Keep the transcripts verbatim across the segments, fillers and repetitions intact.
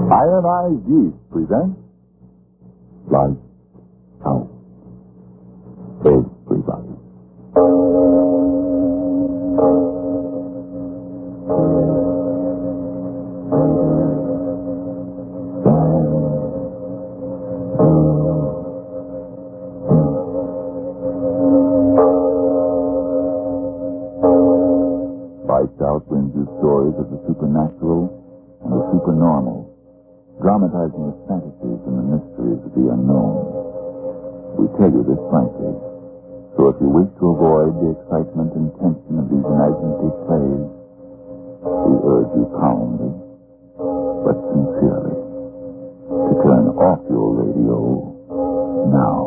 Ionized Yeast presents Lights Out. Everybody. Lights Out brings you stories of the supernatural and the supernormal, dramatizing the fantasies and the mysteries of the unknown. We tell you this frankly, so if you wish to avoid the excitement and tension of these imaginative plays, we urge you calmly, but sincerely, to turn off your radio now.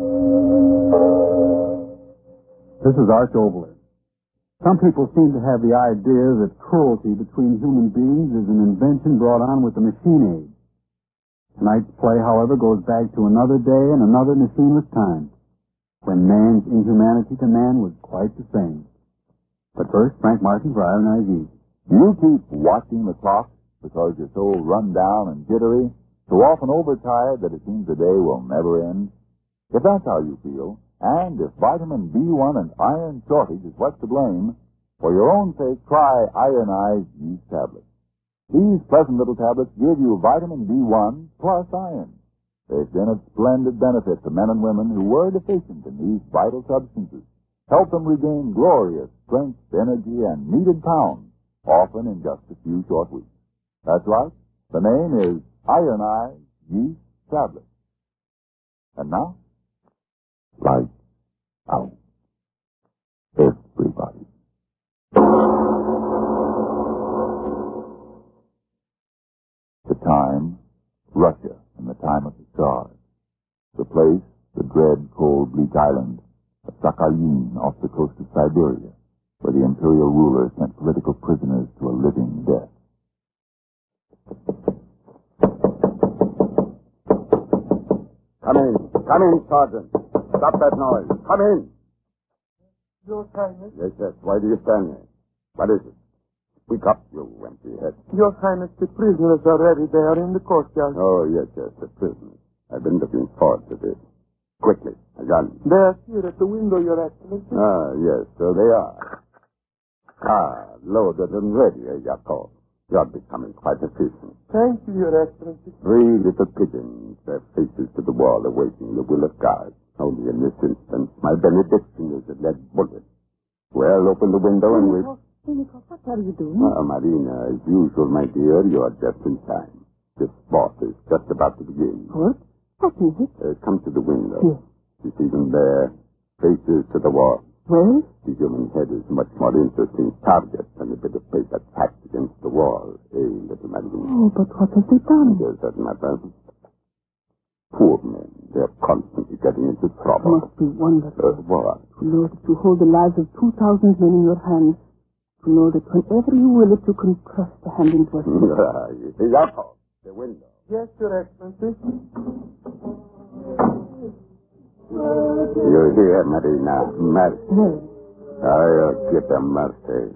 This is Arch Oboler. Some people seem to have the idea that cruelty between human beings is an invention brought on with the machine age. Tonight's play, however, goes back to another day and another machineless time, when man's inhumanity to man was quite the same. But first, Frank Martin for Ionized Yeast. Do you keep watching the clock because you're so run down and jittery, so often overtired that it seems the day will never end? If that's how you feel, and if vitamin B one and iron shortage is what's to blame, for your own sake, try Ionized Yeast tablets. These pleasant little tablets give you vitamin B one plus iron. They've been of splendid benefit to men and women who were deficient in these vital substances. Help them regain glorious strength, energy, and needed pounds, often in just a few short weeks. That's right. The name is Ionized Yeast Tablets. And now, Lights Out. Everybody. The time, Russia, in the time of the Tsars. The place, the dread, cold, bleak island of Sakhalin off the coast of Siberia, where the imperial ruler sent political prisoners to a living death. Come in. Come in, Sergeant. Stop that noise. Come in. Your Highness? Yes, yes. Why do you stand there? What is it? Speak up, you empty head. Your Highness, the prisoners are ready. They are in the courtyard. Oh, yes, yes, the prisoners. I've been looking forward to this. Quickly, a gun. They are here at the window, Your Excellency. Ah, yes, so they are. Ah, loaded and ready, eh, Yakov? You're becoming quite efficient. Thank you, Your Excellency. Three little pigeons, their faces to the wall, awaiting the will of God. Only in this instance, my benediction is a lead bullet. Well, open the window and we... Senikov, what are you doing? Ah, Marina, as usual, my dear, you are just in time. This sport is just about to begin. What? What is it? Uh, come to the window. Yes. You see them there, faces to the wall. Well? The human head is much more interesting target than a bit of paper tacked against the wall. Eh, little Marina? Oh, but what have they done? Does that matter? Poor men. They're constantly getting into trouble. Must be wonderful. Uh, what? To know that you hold the lives of two thousand men in your hands. To know that whenever you will it, you can thrust the hand into a stick. You see, Yakov, the window. Yes, Your Excellency. You hear, Marina? Mercy. Yes. I'll give them mercy.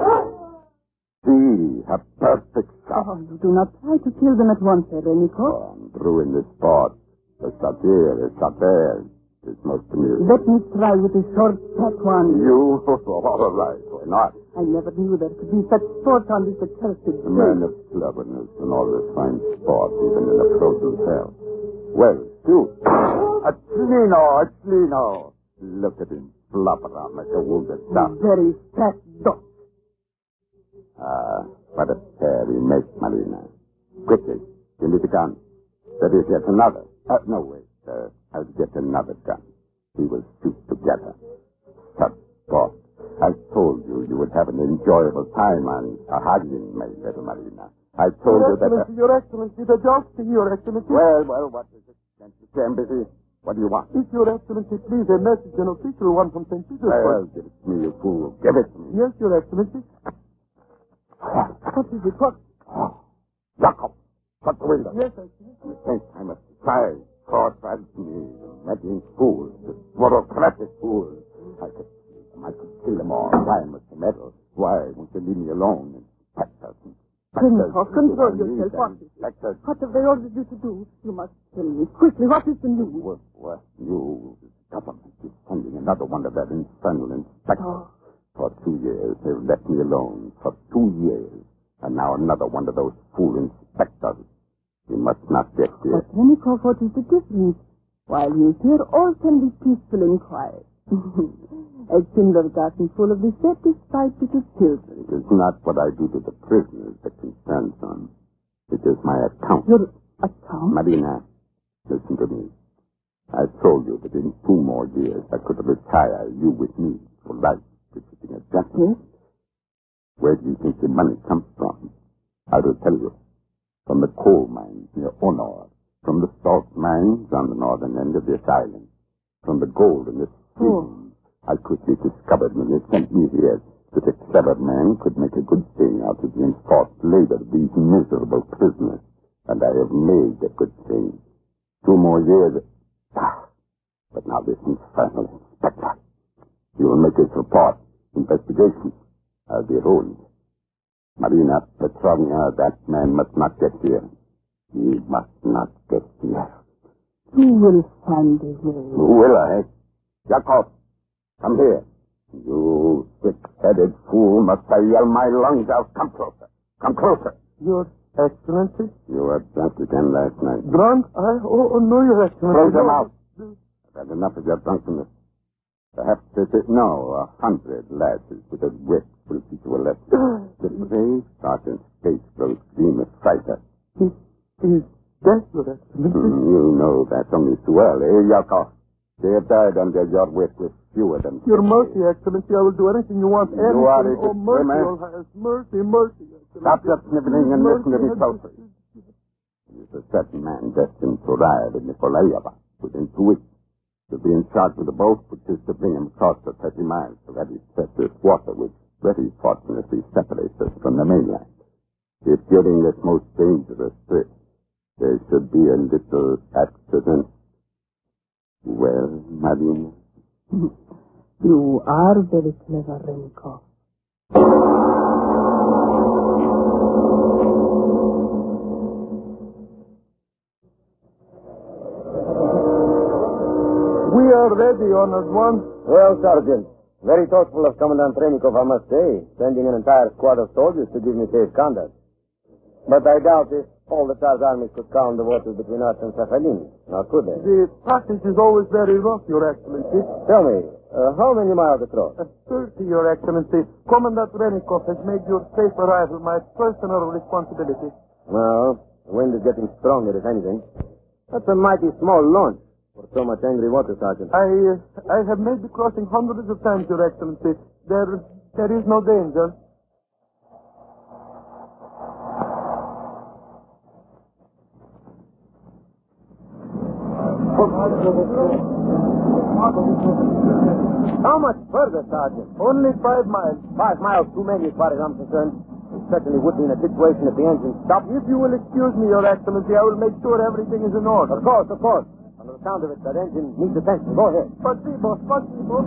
See, a perfect shot. Oh, you do not try to kill them at once, Serenikov. Oh, I'm through in this sport. A shot here, a shot there. It's most amusing. Let me try with a short, fat one. You? All right, why not? I never knew there could be such sport on this accursed A man of cleverness and always finds sport even in a frozen hell. Well, shoot. A Chlino, a Chlino. Look at him flop around like a wounded duck. Very fat duck. Ah, what a pair he makes, Marina. Quickly, give me the gun. There is yet another. Uh, no, wait. Uh, I'll get another gun. We will shoot together. Such sport. I told you you would have an enjoyable time on Sakhalin, my little Marina. I told Your you that... Excellency, Your Excellency, the joke's to Your Excellency. Well, well, what is it? Can't you stand busy? What do you want? If Your Excellency, please, a message, an official one from Saint Well, Petersburg. give it to me, you fool. Give it to me. Yes, Your Excellency. What is it? What? Yakov, shut the window. Yes, Excellency. You think I must try? Court me, meddling fools, bureaucratic fools. I could kill them. I could kill them all. Time with the medal. Why won't you leave me alone? And peppers and peppers. Renikoff, control yourself. What is it? What have they ordered you to do? You must tell me quickly. What is the news? What, what news? Government is sending another one of that infernal inspectors. Oh. For two years, they've left me alone. For two years. And now another one of those fool inspectors. You must not get here. But, Renikoff, what is the difference? While he is here, all can be peaceful and quiet. A kindergarten full of deceptive, spiteful children. It is not what I do to the prisoners that concerns them. It is my account. Your account? Marina, listen to me. I told you that in two more years I could retire you with me for life, visiting a gentleman. Yes? Where do you think the money comes from? I will tell you. From the coal mines near Honor. From the salt mines on the northern end of this island. From the gold in this stream. Oh. I quickly discovered when they sent me here that a clever man could make a good thing out of the enforced labor of these miserable prisoners. And I have made a good thing. Two more years. Ah, but now this infernal inspector. He will make his report. Investigation. I'll be ruined. Marina Petrovna, that man must not get here. He must not get here. You will find a way. Who will I? Yakov, come here. You thick-headed fool, must I yell my lungs out? Come closer. Come closer. Your Excellency? You were drunk again last night. Drunk? I? Oh, oh no, Your Excellency. Close your mouth. I've had enough of your drunkenness. Perhaps it is, no, a hundred lashes with a whip will teach you a lesson. The brave Sergeant's face grows green with fright. He is dead, Your Excellency. Mm, you know that's only too early, Yakov. They have died under your whip with few of them. Your mercy, Excellency. I will do anything you want. Anything. You are a oh, mercy, disclaimer. Your Highness. Mercy, mercy, Excellency. Stop your sniveling and mercy, listen to me closely. There's a certain man destined to arrive in Nikolaeva within two weeks. He'll be in charge of the boat, which is to bring him across the thirty miles to that treacherous water, which very fortunately separates us from the mainland. If during this most dangerous trip there should be a little accident, well, Marina? You are very clever, Renikoff. We are ready, Honored One. Well, Sergeant, very thoughtful of Commandant Renikoff, I must say, sending an entire squad of soldiers to give me safe conduct. But I doubt if all the Tsar's armies could calm the waters between us and Sakhalin. Now, could they? The passage is always very rough, Your Excellency. Tell me, uh, how many miles across? Uh, Thirty, Your Excellency. Commandant Renikoff has made your safe arrival my personal responsibility. Well, the wind is getting stronger, if anything. That's a mighty small launch for so much angry water, Sergeant. I uh, I have made the crossing hundreds of times, Your Excellency. There, there is no danger. How much further, Sergeant? Only five miles. Five miles too many, as far as I'm concerned. We certainly would be in a situation if the engine stopped. If you will excuse me, Your Excellency, I will make sure everything is in order. Of course, of course. On the sound of it, that engine needs attention. Go ahead. Спасибо, спасибо.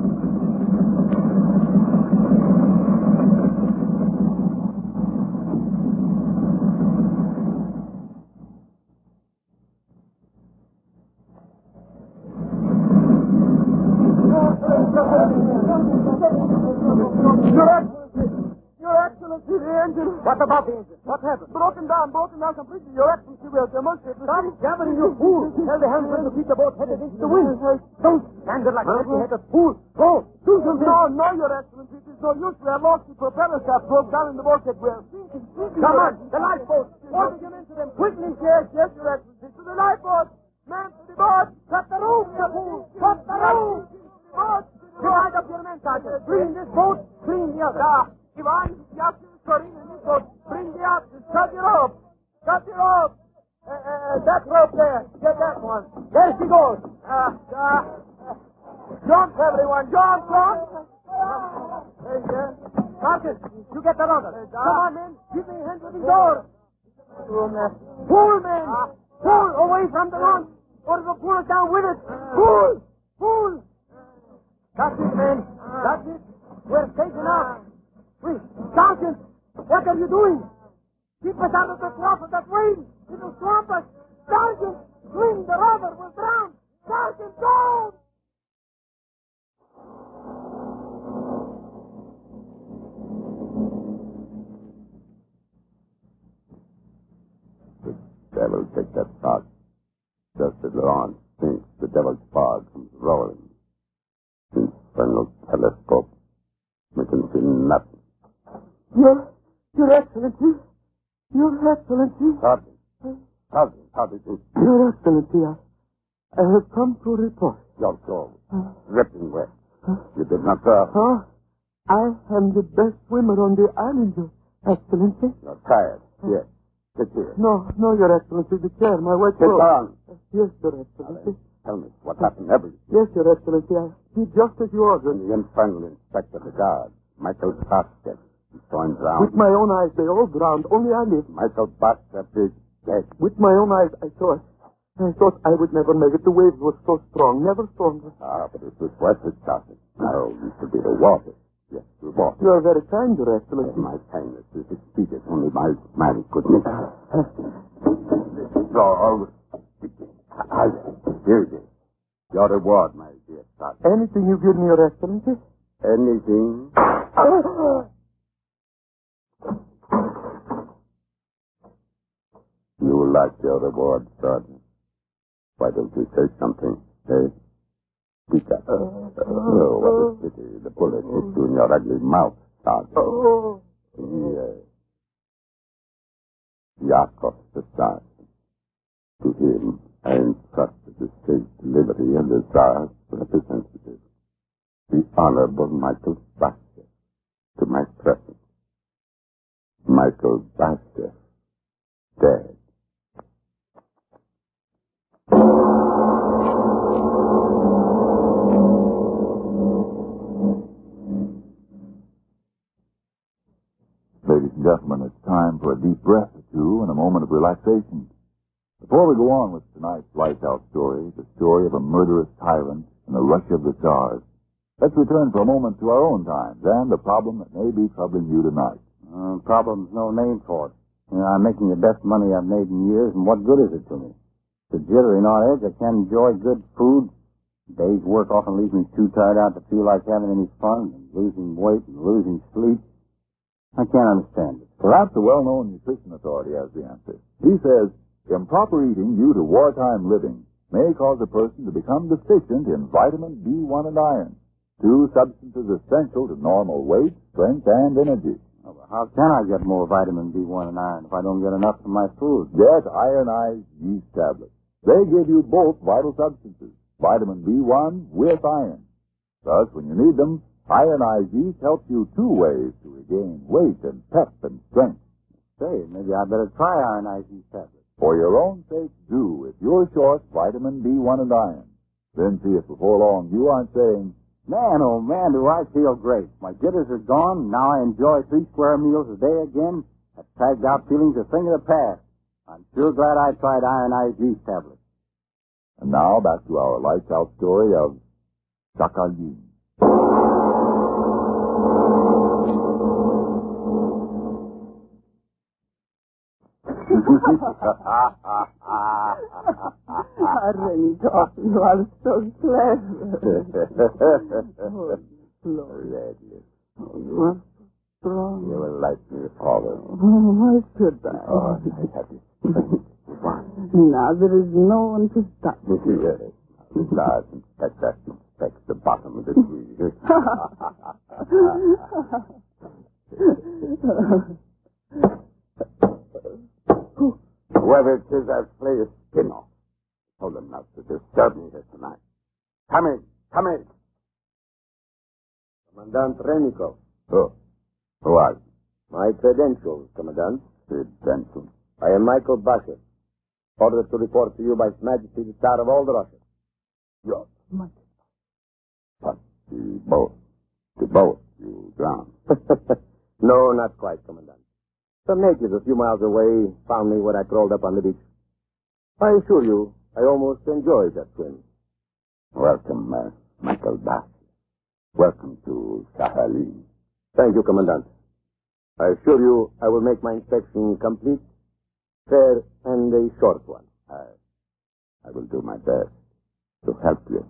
Your Excellency! Your Excellency, the engine! What about the engine? What happened? Broken down, broken down completely. Your Excellency, we have demonstrated. Stop jabbering, you fool! Tell the helmsman to keep the boat headed into the wind. Don't stand there like an empty-headed fool. Go! Do something! No, no, Your Excellency. It is no use. We have lost the propeller shaft, broke down in the bulkhead. We are sinking, sinking. Come on, the lifeboat! Order them into them quickly. Yes, yes, Your Excellency. To the lifeboat! Man to the boat! Cut the roof, you fool! Cut the roof! Boat! Divide up your men, Sergeant. Clean this boat, clean the other. Yeah. Ivan, Yasin, Corinne, and this boat. Bring the axes. Cut the rope. Cut the rope. Uh, uh, that rope there. Get that one. There she goes. Uh, uh, jump, everyone. Jump, jump. There you go. Sergeant, you get that other. Uh, Come on, men. Give me a hand with the door. Pull, man. Pull, men. Pull away from the launch, or it'll pull us down with it. Pull. Pull. That's it, men. That's it. We're safe enough. Wait, Sergeant, what are you doing? Keep us out of the trough of that rain. It'll swamp us. Sergeant, swing the rover. We'll drown. Sergeant, go! The devil take that fog. Just as Laurent thinks the devil's fog comes rolling. Infernal telescope. We can see nothing. Your, Your Excellency. Your Excellency. Sergeant. Sergeant, how did you... Your Excellency, I, I have come to report. Your soul. Dripping wet. You did not drown. Huh? I am the best swimmer on the island, Your Excellency. You're tired. Yes. Sit here. No, no, Your Excellency, the chair, my wet Sit coat. down. Yes, Your Excellency. Tell me what happened everything. Yes, Your Excellency, I did just as you ordered. The infernal inspector of the guard, Michael Basket, saw him drowned. With my own eyes, they all drowned. Only I lived. Michael Basket is dead. With my own eyes, I saw it. I thought I would never make it. The waves were so strong, never stronger. Ah, but it was worth it, Sergeant. No, it should be the water. Yes, the water. You are very kind, Your Excellency. My kindness is exceeded only by my goodness. So, oh, I, here it is. Your reward, my dear Sergeant. Anything you give me, Your Excellency? Anything? You like your reward, Sergeant. Why don't you say something, eh? Speak up. Oh, what a pity. The bullet hit you in your ugly mouth, Sergeant. Oh. Yes. Yakov the Sergeant. To him, I entrusted the state delivery and the Tsar's representative, the Honorable Michael Basket, to my presence. Michael Basket, dead. Ladies and gentlemen, it's time for a deep breath or two and a moment of relaxation. Before we go on with tonight's Lighthouse story, the story of a murderous tyrant and the rush of the Tsars, let's return for a moment to our own times and the problem that may be troubling you tonight. Uh, problem's no name for it. You know, I'm making the best money I've made in years, and what good is it to me? The jittery and all edge, I can't enjoy good food. Day's work often leaves me too tired out to feel like having any fun, and losing weight and losing sleep. I can't understand it. Perhaps a well-known nutrition authority has the answer. He says, improper eating due to wartime living may cause a person to become deficient in vitamin B one and iron, two substances essential to normal weight, strength, and energy. Oh, well, how can I get more vitamin B one and iron if I don't get enough from my food? Get ironized yeast tablets. They give you both vital substances, vitamin B one with iron. Thus, when you need them, ironized yeast helps you two ways to regain weight and pep and strength. Say, maybe I better try ironized yeast tablets. For your own sake, do if you're short vitamin B one and iron. Then see if before long you aren't saying, Man, oh man, do I feel great. My jitters are gone. Now I enjoy three square meals a day again. That tagged out feeling's a thing of the past. I'm sure glad I tried ironized yeast tablets. And now back to our lights out story of Sakhalin. Renikoff, you are so clever. Oh, Lord. Oh, you are strong. You will like me, Father. Oh, why should I? Oh, I have this. Now there is no one to stop me. Yes. The glass inspector inspects the bottom of the tree. Whoever it is, I'll slay his skin off. Told them not to disturb me here tonight. Come in, come in. Commandant Renikov. Oh, who are you? My credentials, Commandant. Credentials. I am Michael Basket. Ordered to report to you by His Majesty the Tsar of all the Russias. Yes. Michael. But the boat, the boat you drowned. No, not quite, Commandant. Some natives a few miles away found me when I crawled up on the beach. I assure you, I almost enjoyed that swim. Welcome, uh, Michael Basket. Welcome to Sakhalin. Thank you, Commandant. I assure you I will make my inspection complete, fair, and a short one. I, I will do my best to help you.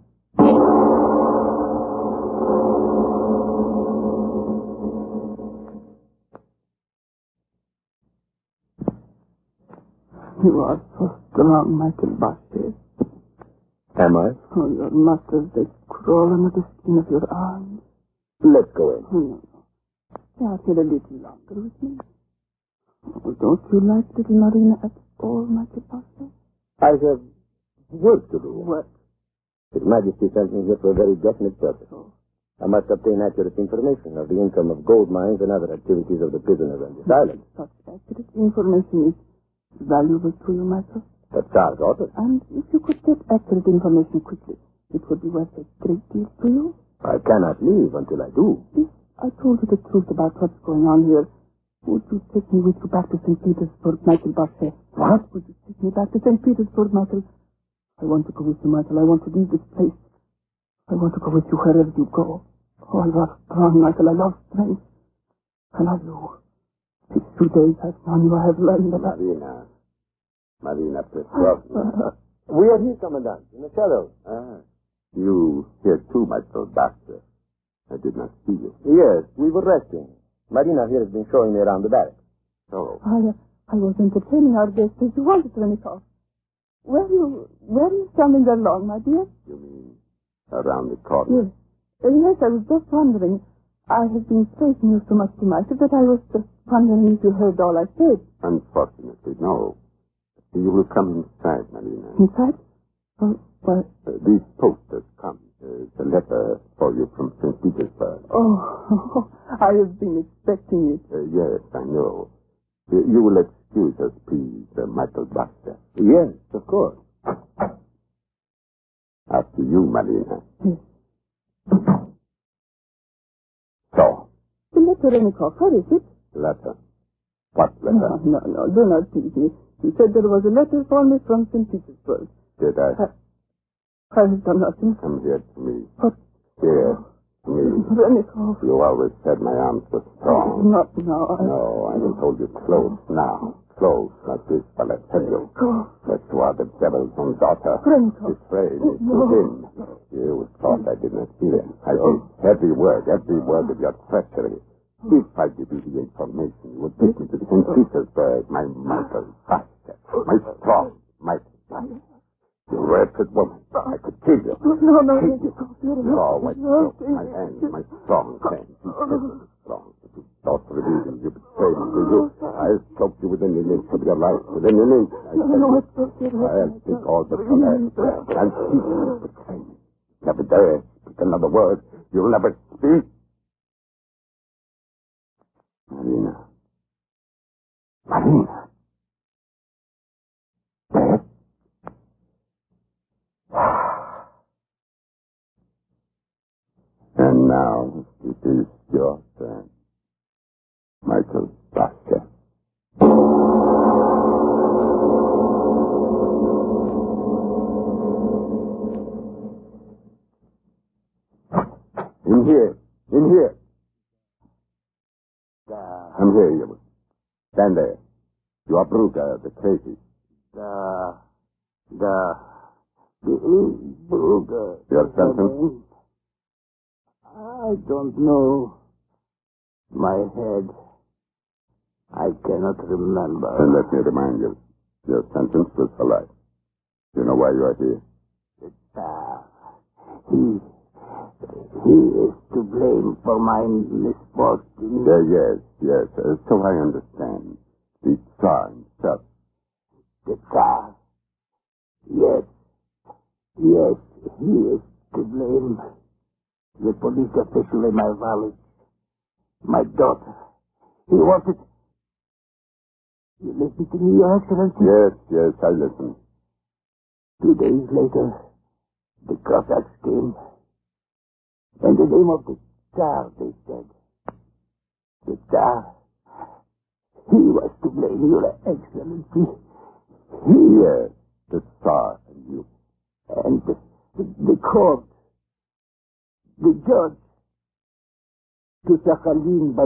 You are so strong, Michael Barchet. Am I? Oh, your muscles, they crawl under the skin of your arms. Let's go in. Oh, no, no. Stay out here a little longer with me. Oh, don't you like little Marina at all, Michael Barchet? I have work to do. What? His Majesty sent me here for a very definite purpose. Oh. I must obtain accurate information of the income of gold mines and other activities of the prisoners on this island. Such accurate information is valuable to you, Michael. The Tsar's orders. And if you could get accurate information quickly, it would be worth a great deal to you. I cannot leave until I do. If I told you the truth about what's going on here, would you take me with you back to Saint Petersburg, Michael Barchet? What? Would you take me back to Saint Petersburg, Michael? I want to go with you, Michael. I want to leave this place. I want to go with you wherever you go. Oh, you are strong, Michael. I love strength. I love you. These two days I've known you, I have learned a lot. Marina. Marina Petrovna. Uh, We are here, Commandant, in the shadows. Ah, you here too, Michael Baxter. I did not see you. Yes, we were resting. Marina here has been showing me around the barracks. Oh, I, uh, I was entertaining our guests as you wanted, Renikoff. Where you, where are you standing there long, my dear? you mean around the corner? Yes. Uh, yes, I was just wondering. I have been praising you so much tonight that I was just wondering if you heard all I said. Unfortunately, no. You will come inside, Marina. Inside? Oh, what? Uh, these posters come. There's a letter for you from Saint Petersburg. Oh, I have been expecting it. Uh, yes, I know. Uh, you will excuse us, please, uh, Michael Baxter. Yes, of course. After you, Marina. Yes. So, The letter, Renikoff, what is it? letter. What No, letter? no, no, do not tease me. You said there was a letter for me from Saint Petersburg. Did I? I, I have done nothing. Come here to me. What? Here, to me. Renikoff. You always said my arms were strong. Not now. I... No, I will hold you close now. Close, like this, while I tell you. Go. That you are the devil's own daughter. Renikoff. Betrayed me to No. him. You thought I did not hear. I did. Every word, every word of your treachery. If I give you the information, you would take me to Saint Petersburg, my Michael Baxter, my strong Michael. You wretched woman. I could kill you. No, no, Renikoff. Oh, my strong, my hand, my strong hand. You said you were strong. You thought for the reason you betrayed me to you. I choked you within an inch of your life, within an inch. I No, tell no, you. it's okay. I'll take all the command. And keep you betray me. Never dare speak another word. You'll never speak. Marina. Marina. Dead? And now it is your turn, Michael Baxter. In here. In here. Come here, you. Stand there. You are Brugger, the crazy. The... The... The Brugger. Your sentence? I don't know. My head. I cannot remember. Then let me remind you. Your sentence was for life. You know why you are here? The Tsar. He... He is to blame for my misfortune. Uh, yes, yes. Uh, so I understand. The Tsar himself. The Tsar. Yes. Yes, he is to blame. The police official in my village. My daughter. He wanted... You listen to me, Your Excellency? Yes, yes, I listen. Two days later, the Cossacks came. In the name of the Tsar, they said. The Tsar. He was to blame, Your Excellency. He... Yes, the Tsar and you. And the, the, the court. The judge. To Sakhalin by the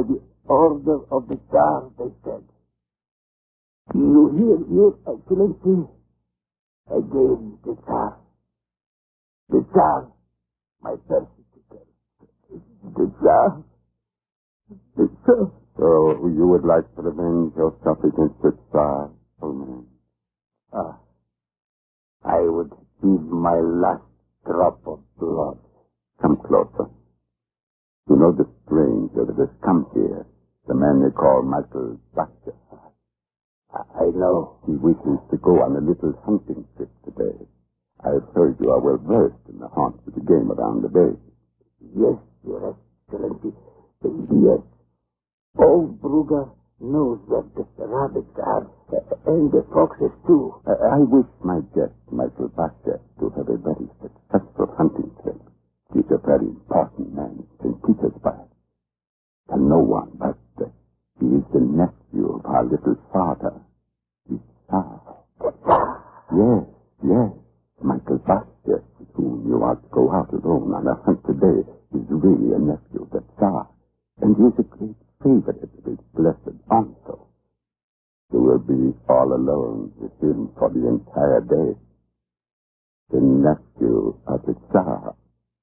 Order of the Tsar, they said. You hear, Your Excellency? Again, the Tsar. The Tsar, my persecutor. The Tsar. The Tsar. So you would like to revenge yourself against the Tsar, old man? Ah. I would give my last drop of blood. Come closer. You know the stranger that has come here, the man they call Michael Baxter. I know. He wishes to go on a little hunting trip today. I've heard you are well versed in the haunts of the game around the bay. Yes, Your Excellency. Yes. Old Brugger knows that the rabbits are, and the foxes too. I, I wish my guest, Michael Baxter, to have a very successful hunting trip. He's a very important man in Saint Petersburg. And no one but uh, he is the nephew of our little father, the Tsar. Yes, yes. Michael Baxter, with whom you are to go out alone on a hunt today, is really a nephew of the Tsar. And he is a great favorite of his blessed uncle. You will be all alone with him for the entire day. The nephew of the Tsar.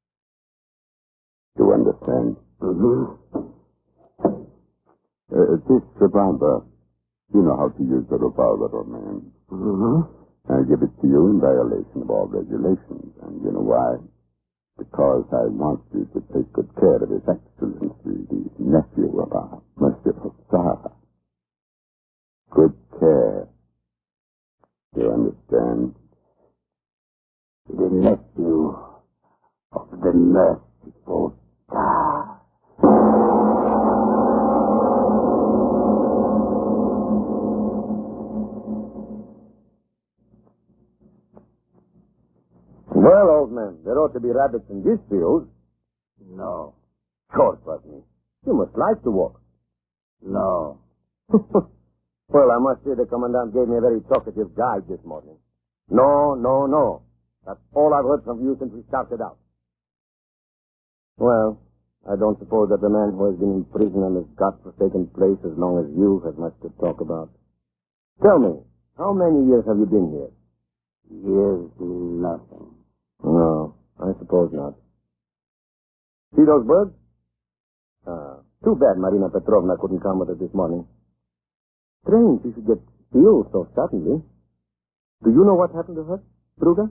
You understand? Mm-hmm. Uh, this revolver, you know how to use the revolver, old man. Mm-hmm. I give it to you in violation of all regulations. And you know why? Because I want you to take good care of His Excellency, the nephew of our merciful Tsar. Good care. Do you understand? The nephew of the merciful Tsar. Well, old man, there ought to be rabbits in this field. No. Sure, Putney. You must like to walk. No. Well, I must say the Commandant gave me a very talkative guide this morning. No, no, no. That's all I've heard from you since we started out. Well, I don't suppose that the man who has been in prison on this godforsaken place as long as you has much to talk about. Tell me, how many years have you been here? Years mean nothing. No, I suppose not. See those birds? Ah, too bad Marina Petrovna couldn't come with us this morning. Strange she should get ill so suddenly. Do you know what happened to her, Druga?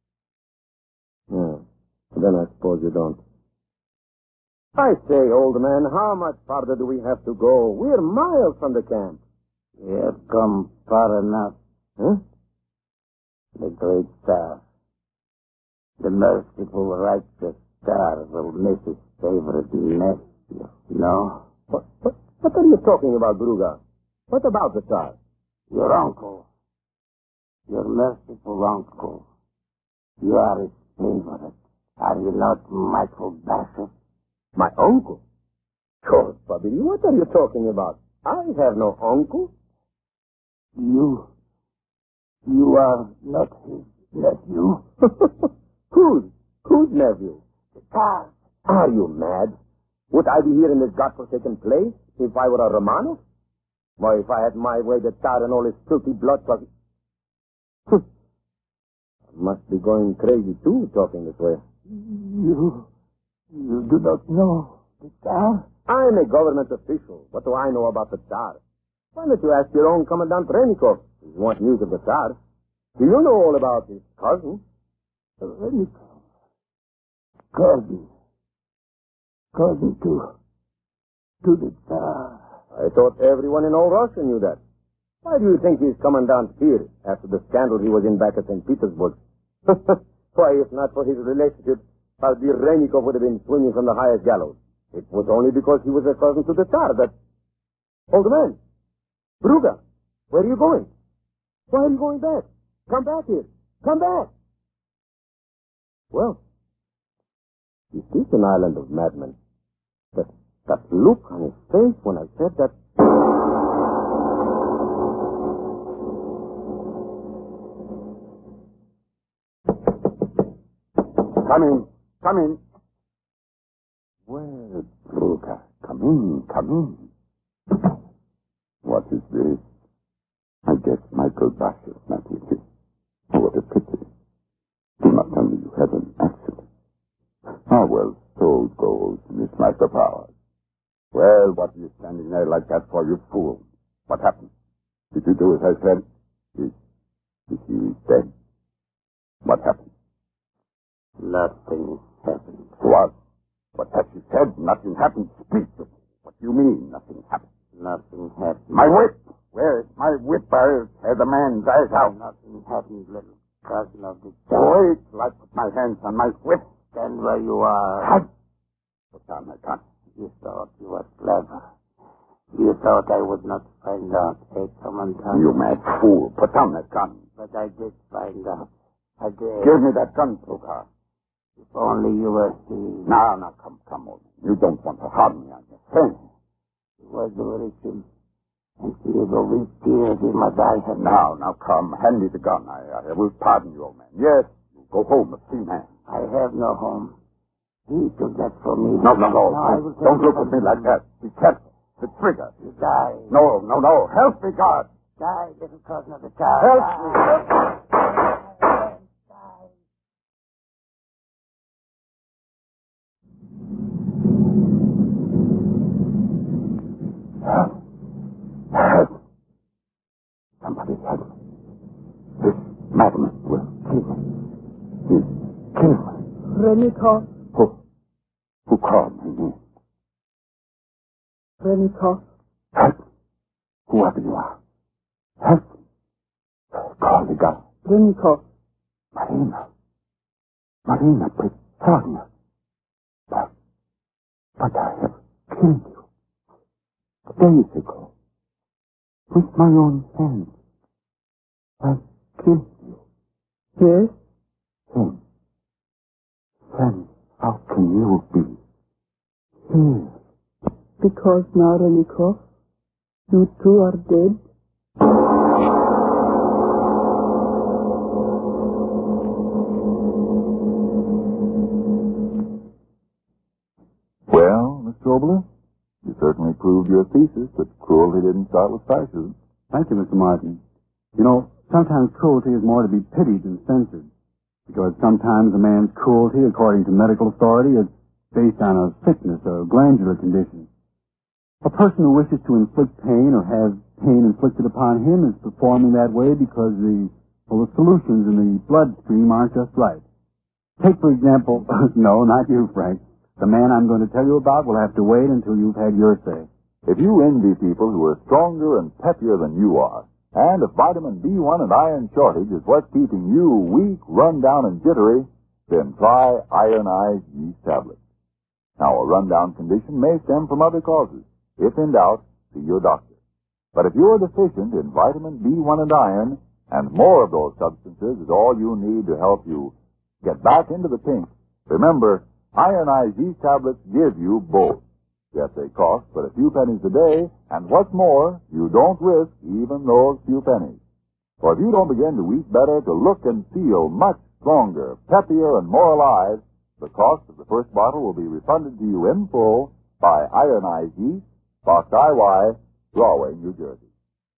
No. Then I suppose you don't. I say, old man, how much farther do we have to go? We're miles from the camp. We have come far enough. Huh? The great Tsar. The merciful, righteous Tsar will miss his favorite nephew. No? What, what, what are you talking about, Druga? What about the Tsar? Your uncle. Your merciful uncle. You are his favorite. Are you not Michael Baxter? My uncle? Sure, Bobby, what are you talking about? I have no uncle. You... You are not his nephew. Whose? Whose nephew? The Tsar. Are you mad? Would I be here in this godforsaken place if I were a Romanov? Why, if I had my way, the Tsar and all his filthy blood was... I must be going crazy, too, talking this way. You... You do not know the Tsar? I'm a government official. What do I know about the Tsar? Why don't you ask your own Commandant Renikov if you want news of the Tsar? Do you know all about his cousin? Renikov. Cousin. Cousin to... to the Tsar. I thought everyone in all Russia knew that. Why do you think he's Commandant here after the scandal he was in back at Saint Petersburg? Why, if not for his relationship, Paldir Renikov would have been swinging from the highest gallows. It was only because he was a cousin to the Tsar that... Old man! Druga! Where are you going? Why are you going back? Come back here! Come back! Well, it is an island of madmen. That, that look on his face when I said that... Come in. Come in. Well, Druga, come in, come in. What is this? I guess Michael Basher's not with you. Oh, what a pity. Do not tell me you had an accident. Ah, well, so goes Miss Master Powers. Well, what are you standing there like that for, you fool? What happened? Did you do as I said? Is, is he dead? What happened? Nothing happened. What? What has she said? Nothing happened. Speak to me. What do you mean, nothing happened? Nothing happened. My whip! Where is my whip? I tear the man's eyes out. Nothing happened, little cousin of the Wait till I put my hands on my whip. Stand where you are. Cut! Put down my gun. You thought you were clever. You thought I would not find out, eh, Commandant? You mad fool. Put down that gun. But I did find out. I did. Give me that gun, Trukar. If only you were here. Now, now, come, come, old man. You don't want to harm me on your friend. He was rich and he will weep tears in my eyes. Now, now, come. Hand me the gun. I, I will pardon you, old man. Yes, you go home a free man. I have no home. He took that from me. No, no, no. no I will don't look at me like that. Be careful. The trigger. You die. No, no, no. Help me, God. Die, little cousin of the child. Help die. me. Help. Help. Somebody help me. This madman will kill me. He'll kill me. Renikov. Who? Who called my name? Renikov. Help me. Whoever you are. Help me. Call the gun. Renikov. Marina. Marina Petrovna. But, but I have killed you. Days ago. With my own hands. I killed you. Yes? Then, then how can you be here? Because now, Renikov, you too are dead. Well, Mister Oboler, you certainly proved your thesis that cruelty didn't start with fascism. Thank you, Mister Martin. You know, sometimes cruelty is more to be pitied than censored. Because sometimes a man's cruelty, according to medical authority, is based on a sickness or glandular condition. A person who wishes to inflict pain or has pain inflicted upon him is performing that way because the, well, the solutions in the bloodstream aren't just right. Take, for example, no, not you, Frank. The man I'm going to tell you about will have to wait until you've had your say. If you envy people who are stronger and peppier than you are, and if vitamin B one and iron shortage is what's keeping you weak, run down, and jittery, then try ironized yeast tablets. Now, a rundown condition may stem from other causes. If in doubt, see your doctor. But if you're deficient in vitamin B one and iron, and more of those substances is all you need to help you get back into the pink, remember, ironized yeast tablets give you both. Yes, they cost but a few pennies a day, and what's more, you don't risk even those few pennies. For if you don't begin to eat better, to look and feel much stronger, peppier, and more alive, the cost of the first bottle will be refunded to you in full by ironized yeast, Box I Y, Rahway, New Jersey.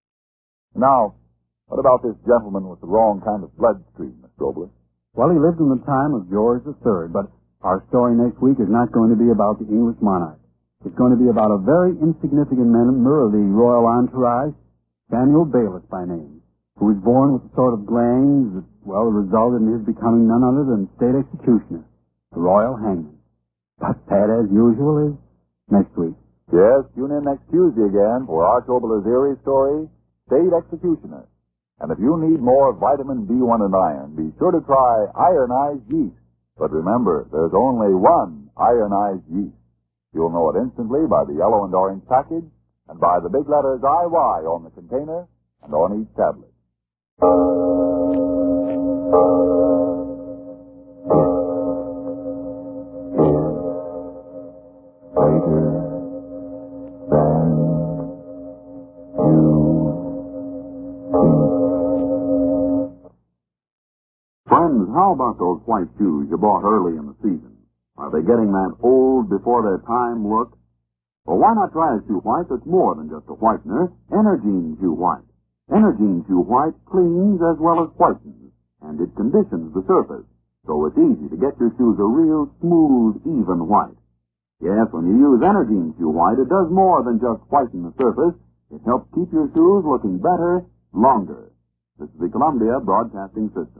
Now, what about this gentleman with the wrong kind of bloodstream, Mister Oboler? Well, he lived in the time of George the Third, but our story next week is not going to be about the English monarch. It's going to be about a very insignificant member of the royal entourage, Samuel Bayliss by name, who was born with a sort of glands that, well, resulted in his becoming none other than state executioner, the royal hangman. But that, as usual, is next week. Yes, tune in next Tuesday again for Arch Oboler's eerie story, State Executioner. And if you need more vitamin B one and iron, be sure to try ironized yeast. But remember, there's only one ironized yeast. You'll know it instantly by the yellow and orange package and by the big letters I Y on the container and on each tablet. Friends, how about those white shoes you bought early in the season? Are they getting that old before their time look? Well, why not try a shoe white that's more than just a whitener? Energine Shoe White. Energine Shoe White cleans as well as whitens, and it conditions the surface, so it's easy to get your shoes a real smooth, even white. Yes, when you use Energine Shoe White, it does more than just whiten the surface. It helps keep your shoes looking better, longer. This is the Columbia Broadcasting System.